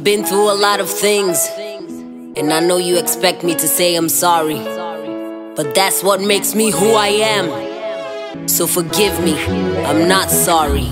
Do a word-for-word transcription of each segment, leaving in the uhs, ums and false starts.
I've been through a lot of things, and I know you expect me to say I'm sorry, but that's what makes me who I am. So forgive me, I'm not sorry.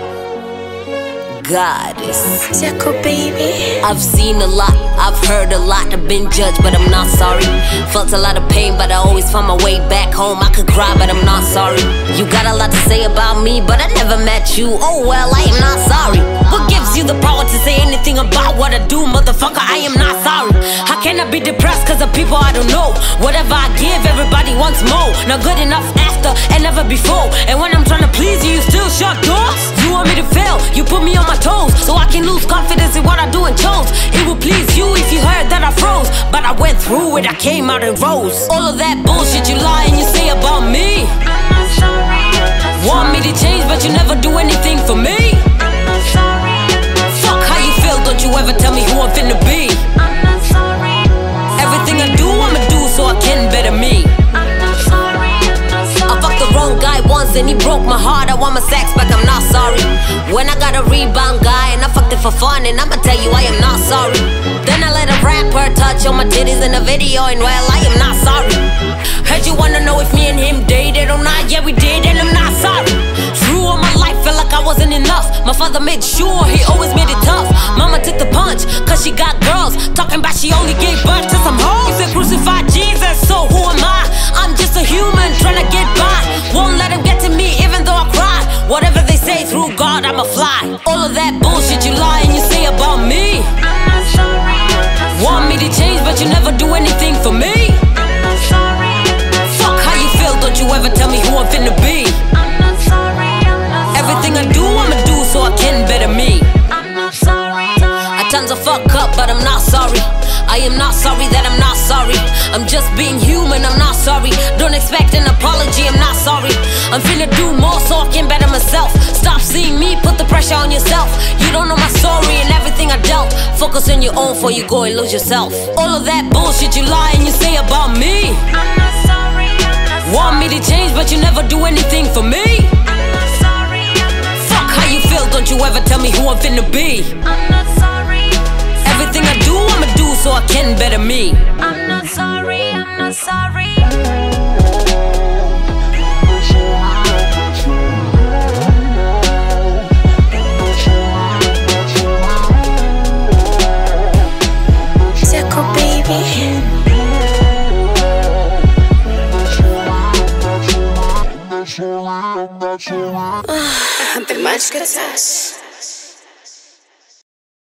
Goddess. Jaco, baby. I've seen a lot, I've heard a lot, I've been judged, but I'm not sorry. Felt a lot of pain, but I always found my way back home. I could cry, but I'm not sorry. You got a lot to say about me, but I never met you. Oh well, I am not sorry. What gives you the power to say anything about what I do, motherfucker? I am not sorry. How can I be depressed cause of people I don't know? Whatever I give, everybody wants more. Not good enough after and never before. And when I'm trying to please you, you still shut doors. You want me to fail, you put me on my toes, so I can lose confidence in what I do and chose. It would please you if you heard that I froze, but I went through it, I came out and rose. All of that bullshit you lie and you say about me. I'm not sorry, I'm not sorry. Want me to change, but you never do anything for me. I'm not sorry, I'm not sorry. Fuck how you feel, don't you ever tell me who I'm finna be. I'm not sorry, I'm not Everything I sorry. do, I'ma do so I can better me. I'm not sorry, I'm not sorry. I fucked the wrong guy once and he broke my heart. I want my sex back, I'm not sorry. When I got a rebound guy and I fucked it for fun, and I'ma tell you I am not sorry. Then I let a rapper touch on my titties in a video, and well, I am not sorry. Heard you wanna know if me and him dated or not. Yeah, we did, and I'm not sorry. Through all my life, felt like I wasn't enough. My father made sure he always made it tough. Mama took the punch, cause she got girls talking about she only gave birth to some hoes. You said crucify Jesus, so who am I? I'm just a human trying to get by. Won't let him get to me even though I cry. Whatever they say, through God I'ma fly. All of that bullshit you lie and you say about me. I'm not sorry, I'm not sorry. Want me to change, but you never do anything for me. I'm not sorry, I'm not sorry. Fuck how you feel, don't you ever tell me who I'm finna be. I'm not sorry, I'm not sorry. Everything I do, I'ma do so I can better me. I'm not sorry. At times I fuck up, but I'm not sorry. I am not sorry that I'm not sorry. I'm just being human, I'm not sorry. Don't expect an apology, I'm not sorry. I'm finna do more so I can better myself. Stop seeing me, put the pressure on yourself. You don't know my story and everything I dealt. Focus on your own before you go and lose yourself. All of that bullshit you lie and you say about me. I'm not sorry, I'm not sorry. Want me to change, but you never do anything for me. I'm not sorry, I'm not sorry. Fuck how you feel, don't you ever tell me who I'm finna be. I'm not sorry. Everything I do, I'ma do so I can better me. I'm not sorry, I'm not sorry. Jaco, baby. Ты мальчика, Таш.